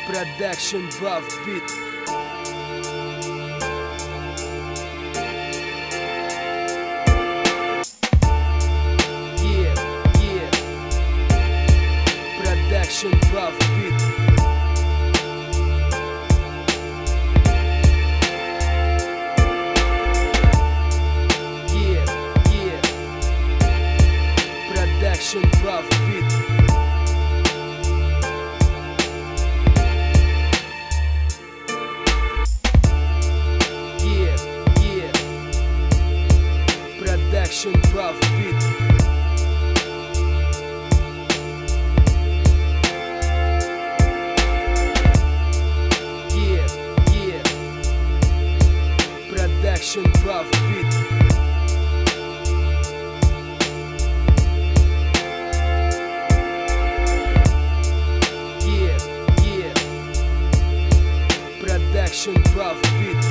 Production Buff Beat. Yeah. Production Buff Beat. Yeah. Production Buff Beat. Production Buff Beat. Yeah. Production Buff Beat. Yeah. Production Buff Beat.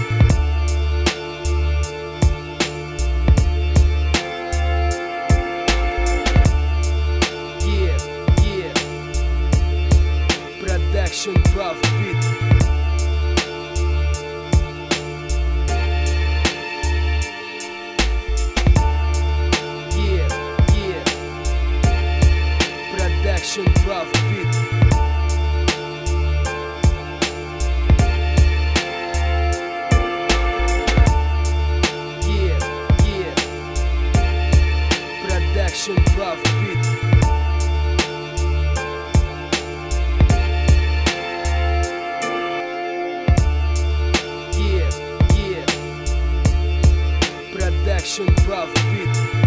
Production Buff Beat. Yeah. Production Buff Beat. Yeah. Production Buff Beat. Production Buff Beat.